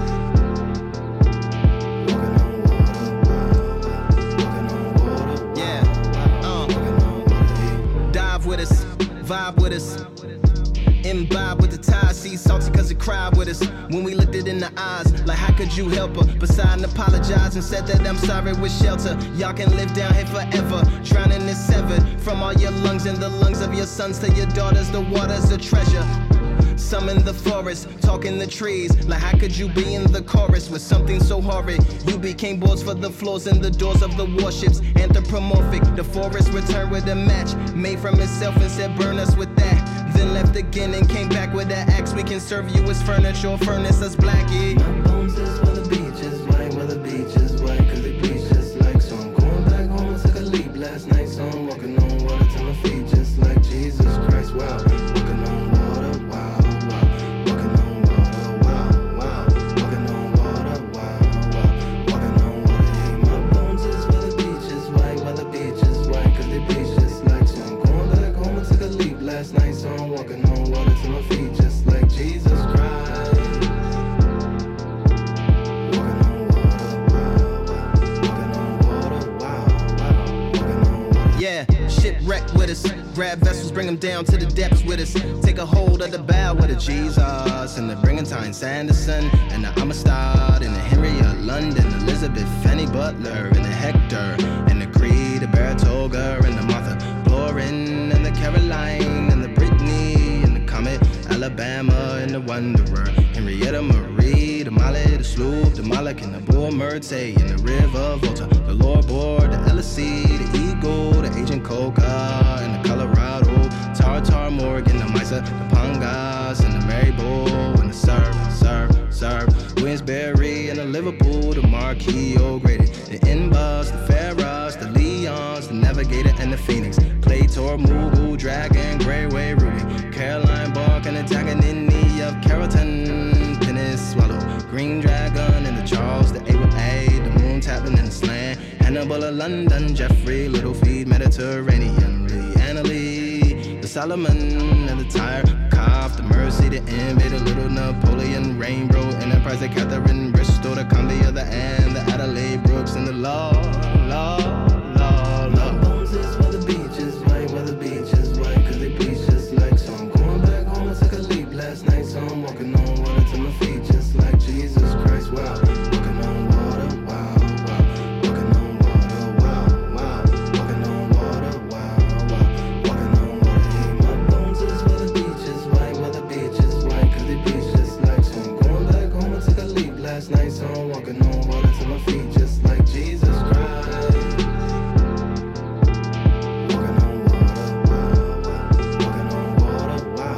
Walking on water, wow, wow, walking on water, Yeah, uh, walking on water. dive with us, vibe with us. Imbibe with the tide, see salty cause it cried with us. When we looked it in the eyes, like how could you help her? Beside and apologize and said that I'm sorry with shelter. Y'all can live down here forever. Drowning is severed from all your lungs and the lungs of your sons to your daughters. The water's a treasure. Some in the forest, talking the trees. Like how could you be in the chorus with something so horrid? You became boards for the floors and the doors of the warships. Anthropomorphic, the forest returned with a match made from itself and said burn us with that. Then left again and came back with an axe. We can serve you as furniture, furnace us black, yeah. My bones is where the beach is white, where the beach is white, cause it bleeds just like. So I'm going back home, I took a leap last night, so I'm walking on water to my feet just like Jesus Christ. Wow, walking on water, wow, wow, walking on water, wow, wow, walking on water, wow, wow, walking on water. Hey, my bones is where the beach is white, where the beach is white, cause it bleeds just like. So I'm going back home, I took a leap last night, so I'm walking on water to my feet just like Jesus Christ. Walking on water, wow, wow, walking on water, wow, wow, walking on water. Yeah, shipwreck with us. Grab vessels, bring them down to the depths with us. Take a hold of the bow with a Jesus. And the Brigantine Sanderson. And the Amistad. And the Henry of London. Elizabeth Fanny Butler. And the Hector. And the Creed. The Baratoga. And the Martha Florin. And the Caroline. And the Brittany. And the Comet. Alabama. And the Wanderer. Henrietta Marie. The Molly. The Sloop. The Moloch. And the Bull Murte. And the River Volta. The Lord Board. The L C. The Eagle. The Agent Coca. And the Colorado. Tartar Morgan. The Misa. The Pangas. And the Mary Bull. And the Serve. Serve. Serve. Williamsbury. And the Liverpool. The Marquis O'Grady. The Inbus. The Ferris. The Leons. The Navigator. And the Phoenix. Claytor. Mugu. Dragon. Greyway. Ruby. Caroline Bark. And the Taganini of Carrollton. Pinnis. Swallow. Green Dragon. And the Charles. The Able A. The Moon Tapping. And the Slant. Hannibal of London. Jeffrey. Little Feed. Mediterranean. Lee. Annalie. The Solomon. And the Tyre. Cough. The Mercy. The Envy. The Little Napoleon. Rainbow. Enterprise. The Catherine. Bristol. The Columbia. The Anne. The Adelaide. Brooks. And the Law. Law. Law. Law. My bones is where the beach is white, where the beach is white, cause it bleeds just like. So I'm going back home, I took a leap last night, so I'm walking on water to my feet just like Jesus Christ. Wow, walking on water, wow, wow, walking on water, wow, wow, walking on water, wow, wow, walking on water. Hey, my bones is where the beach is white, where the beach is white, cause it bleeds just like. So I'm going back home, I took a leap last night, so I'm walking on water to my feet just like Jesus Christ. Walking on water, wow, wow, walking on water, wow.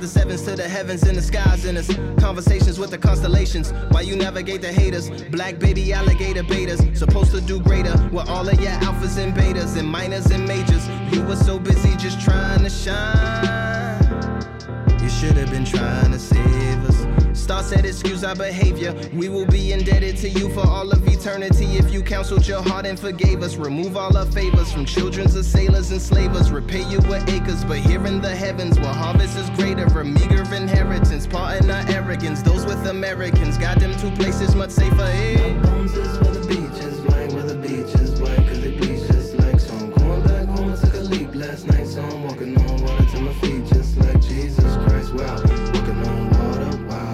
the sevens to the heavens and the skies in us. Conversations with the constellations. While you navigate the haters. Black baby alligator betas. Supposed to do greater with all of your alphas and betas and minors and majors. You were so busy just trying to shine. You should have been trying to save us. Star said excuse our behavior. We will be indebted to you for all of eternity if you counseled your heart and forgave us. Remove all our favors from children to sailors and slavers. Repay you with acres, but here in the heavens where harvest is greater, a meager inheritance. Pardon our arrogance. Those with Americans got them two places much safer. Hey. My bones is where the beach is white, where the beach is white, cause they bleach just like. So I'm going back home. I took a leap last night, so I'm walking on water to my feet just like Jesus Christ. Wow, walking on water, wow.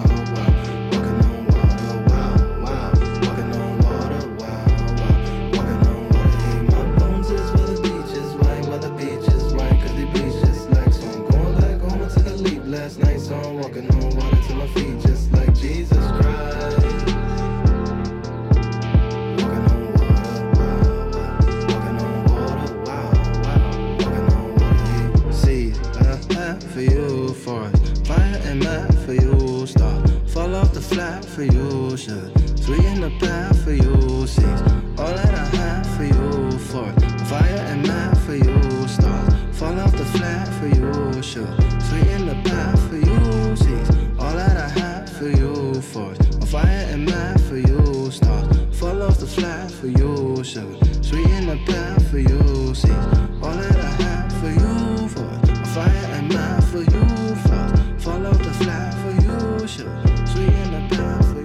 Last night, so I'm walking on water to my feet just like Jesus Christ. Walking on water, wow, wow. Walking on water, wow, wow. Walking on water, yeah. Seed, uh, for you, forest. Fire and map for you, star. Fall off the flat for you, sugar. Sweet in the path for you, seeds. All that I have for you, forest. Fire and map for you, stars. Fall off the flat for you, sugar. Sweet in the path for you, seeds. All that I have for you, force. On fire and mad for you, stars. Fall off the flat for you, sugar. Sweet in the path for you, seeds. All that I have for you, force. On fire and mad for you, flowers. Fall off the flat for you, sugar. Sweet in the path for you.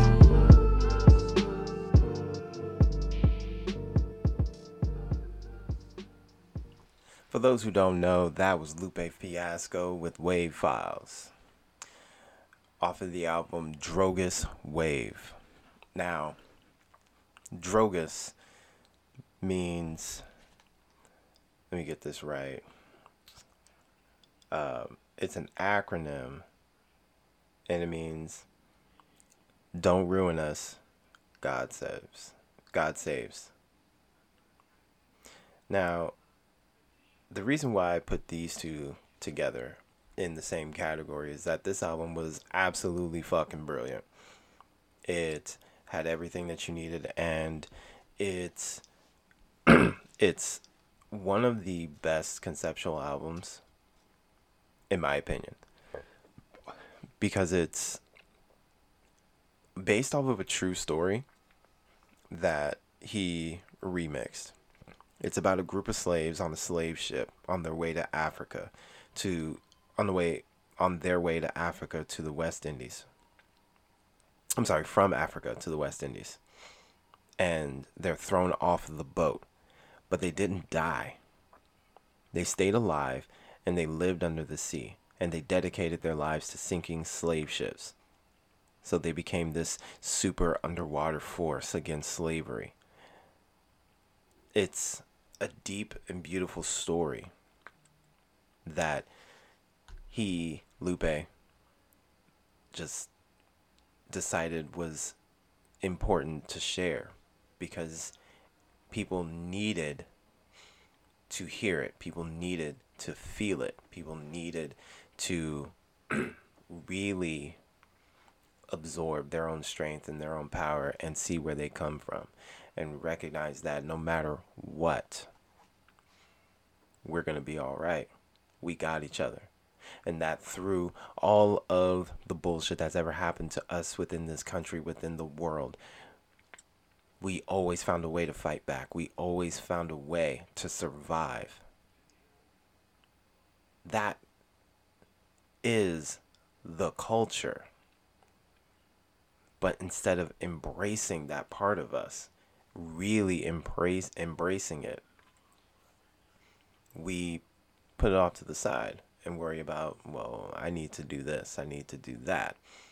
For those who don't know, that was Lupe Fiasco with Wave Files off of the album Drogas Wave. Now, Drogas means, let me get this right, um, it's an acronym, and it means don't ruin us, God saves. God saves. Now, the reason why I put these two together in the same category is that this album was absolutely fucking brilliant. It had everything that you needed, and it's it's one of the best conceptual albums, in my opinion, because it's based off of a true story that he remixed. It's about a group of slaves on a slave ship on their way to Africa, to on the way on their way to Africa to the West Indies. I'm sorry, from Africa to the West Indies. And they're thrown off of the boat, but they didn't die. They stayed alive and they lived under the sea, and they dedicated their lives to sinking slave ships. So they became this super underwater force against slavery. It's a deep and beautiful story that he, Lupe, just decided was important to share because people needed to hear it. People needed to feel it. People needed to really absorb their own strength and their own power and see where they come from. And recognize that no matter what, we're going to be all right. We got each other. And that through all of the bullshit that's ever happened to us within this country, within the world, we always found a way to fight back. We always found a way to survive. That is the culture. But instead of embracing that part of us, really embrace embracing it, we put it off to the side and worry about, well, I need to do this, I need to do that.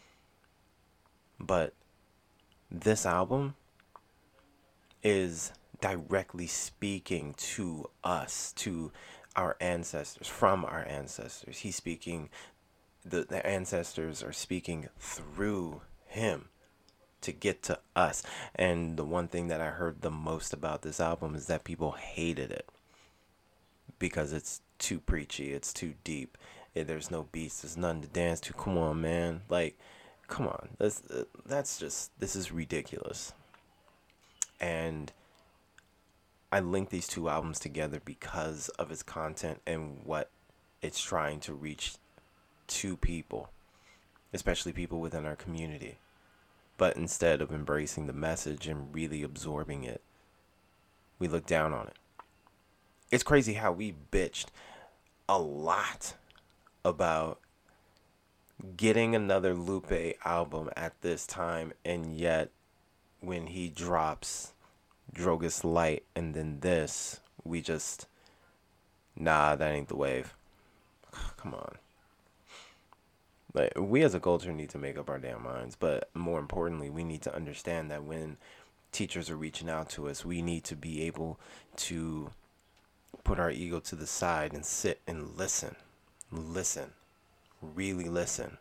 But this album is directly speaking to us, to our ancestors, from our ancestors. He's speaking, the, the ancestors are speaking through him to get to us. And the one thing that I heard the most about this album is that people hated it because it's too preachy, it's too deep, Hey, there's no beats, there's nothing to dance to. Come on, man. Like, come on. That's uh, that's just, this is ridiculous. And I link these two albums together because of its content and what it's trying to reach to people, especially people within our community. But instead of embracing the message and really absorbing it, we look down on it. It's crazy how we bitched a lot about getting another Lupe album at this time, and yet when he drops Drogas Light and then this, we just, nah, that ain't the wave. Come on. Like, we as a culture need to make up our damn minds, but more importantly, we need to understand that when teachers are reaching out to us, we need to be able to put our ego to the side and sit and listen. Listen. Really listen.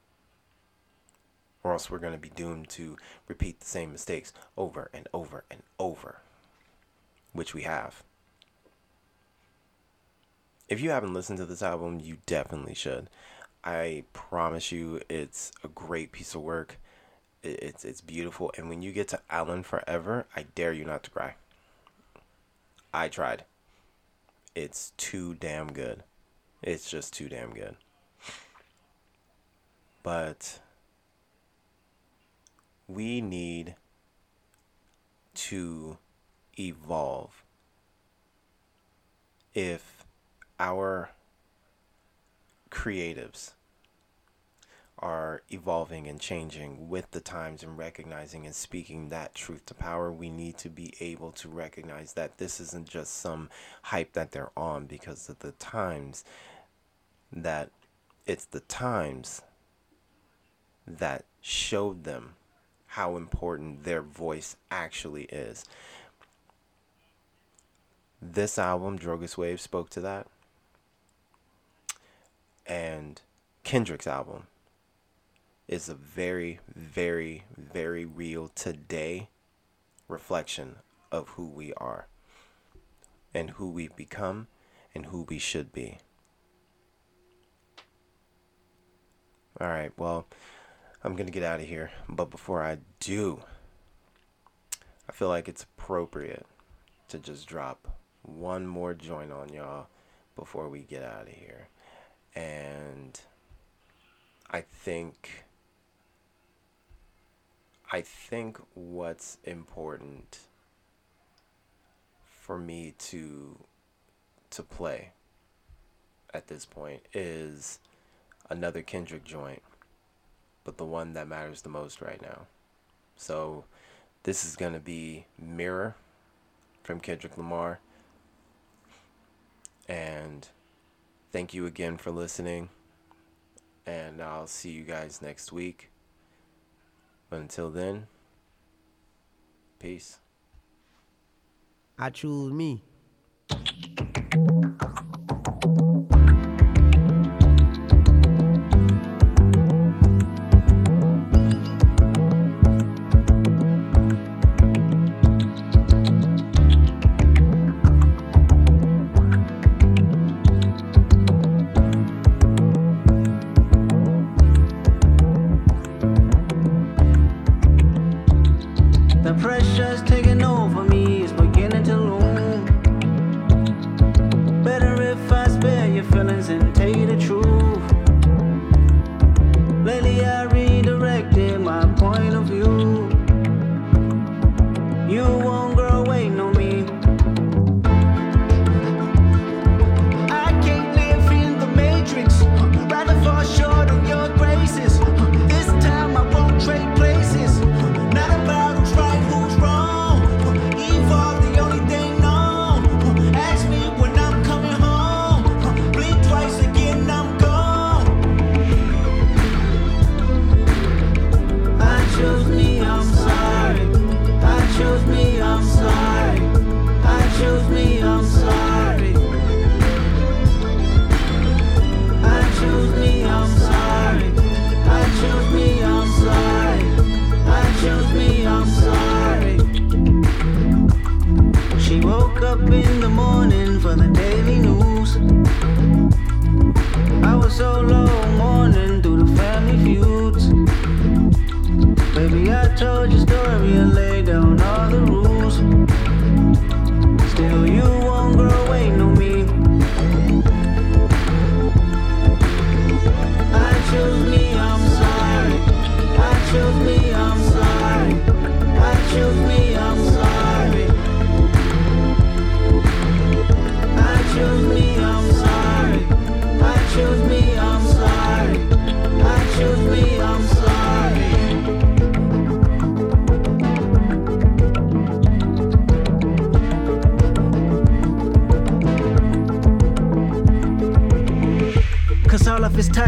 Or else we're going to be doomed to repeat the same mistakes over and over and over, which we have. If you haven't listened to this album, you definitely should. I promise you, it's a great piece of work. It's it's beautiful. And when you get to Allen Forever, I dare you not to cry. I tried. It's too damn good. It's just too damn good. But we need to evolve if our creatives are evolving and changing with the times and recognizing and speaking that truth to power. We need to be able to recognize that this isn't just some hype that they're on because of the times, that it's the times that showed them how important their voice actually is. This album, Drogas Wave, spoke to that. And Kendrick's album is a very, very, very real today reflection of who we are and who we've become and who we should be. All right, well, I'm going to get out of here. But before I do, I feel like it's appropriate to just drop one more joint on y'all before we get out of here. And I think I think what's important for me to to play at this point is another Kendrick joint, but the one that matters the most right now. So this is going to be Mirror from Kendrick Lamar. And thank you again for listening. And I'll see you guys next week. But until then, peace. I choose me.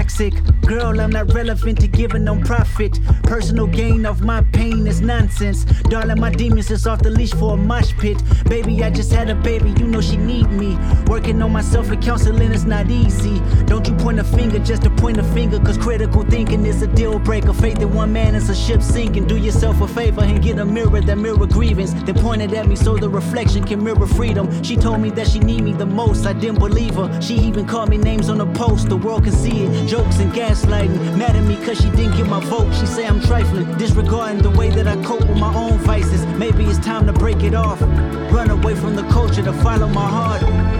toxic. Girl, I'm not relevant to giving no profit. Personal gain of my pain is nonsense. Darling, my demons is off the leash for a mosh pit. Baby, I just had a baby, you know she need me. Working on myself and counseling is not easy. Don't you point a finger just to point a finger, cause critical thinking is a deal breaker. Faith in one man is a ship sinking. Do yourself a favor and get a mirror that mirror grievance. They pointed at me so the reflection can mirror freedom. She told me that she need me the most, I didn't believe her. She even called me names on the post, the world can see it. Jokes and gaslighting, mad at me cause she didn't get my vote. She say I'm trifling, disregarding the way that I cope with my own vices. Maybe it's time to break it off. Run away from the culture to follow my heart.